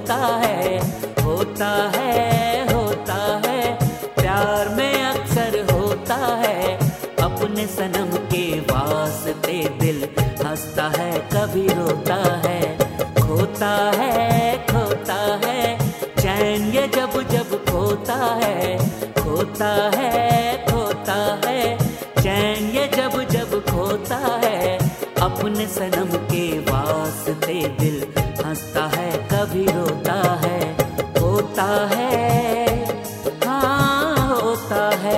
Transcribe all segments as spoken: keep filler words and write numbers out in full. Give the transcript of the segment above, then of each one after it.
होता है, होता है, होता है, प्यार में अक्सर होता है। अपने सनम के वास्ते दिल हंसता है कभी रोता है, खोता है, खोता है, चैन ये जब जब खोता है, खोता है, खोता है, चैन ये जब जब खोता है। अपने सनम के वास्ते दिल हंसता है कभी रोता है, होता है, हाँ होता है।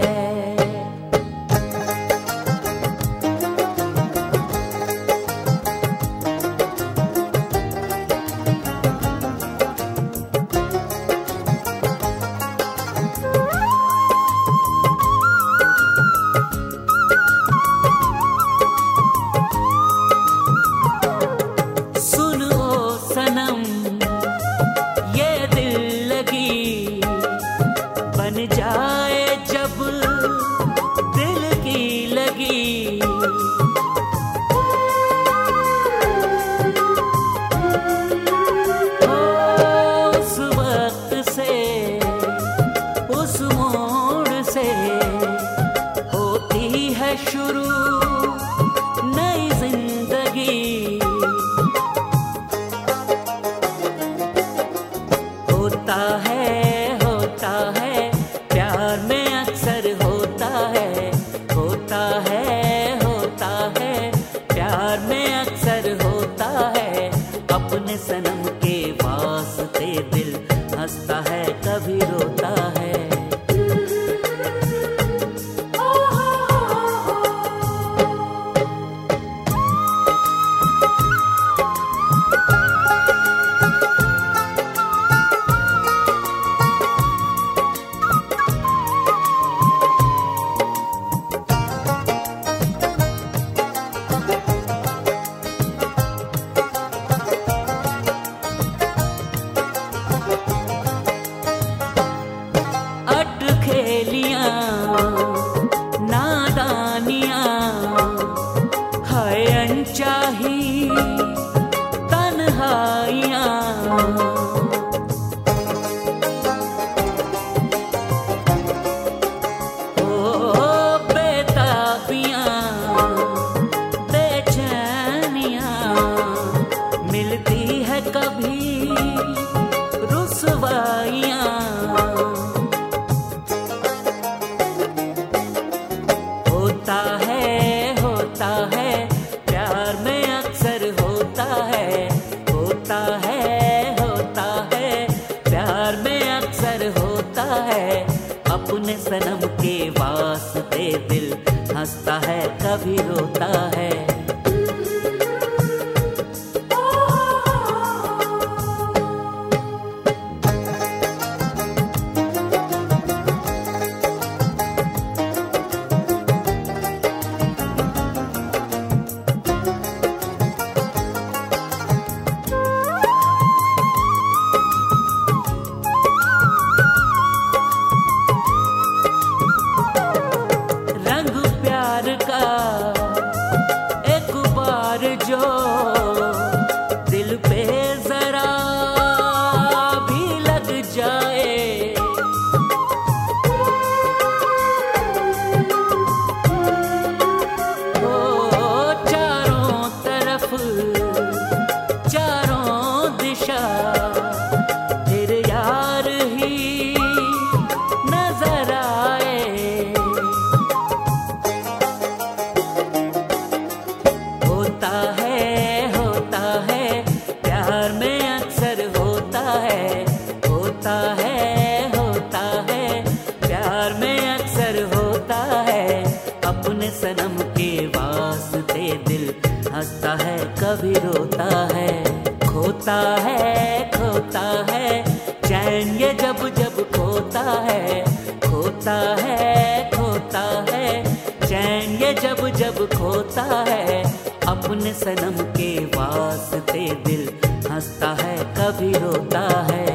बन जाए जब दिल की लगी, उस वक्त से उस मोड़ से होती है शुरू नई जिंदगी। होता है, होता है, प्यार में अक्सर होता है, होता है, होता है, प्यार में अक्सर होता है। अपने सनम के वास्ते दिल हंसता है कभी रोता है। खेलियां नादानियां हाय अनचाही तन्हाइयां, ओ बेताबियां बेचैनियां, मिलती है कभी रुसवाइयां। होता है, होता है, प्यार में अक्सर होता है, होता है, होता है, प्यार में अक्सर होता है। अपने सनम के वास्ते दिल हंसता है कभी रोता है। एक बार जो दिल पे जरा भी लग जाए, ओ चारों तरफ चारों दिशा फिर यार ही नजर आए। होता है, होता है, प्यार में अक्सर होता है, होता है, होता है, प्यार में अक्सर होता है। अपने सनम के वास्ते दिल हंसता है कभी रोता है, खोता है, खोता है, चैन ये जब जब खोता है, खोता है, खोता है, चैन ये जब जब खोता है। अपने सनम के वास्ते दिल हंसता है कभी रोता है।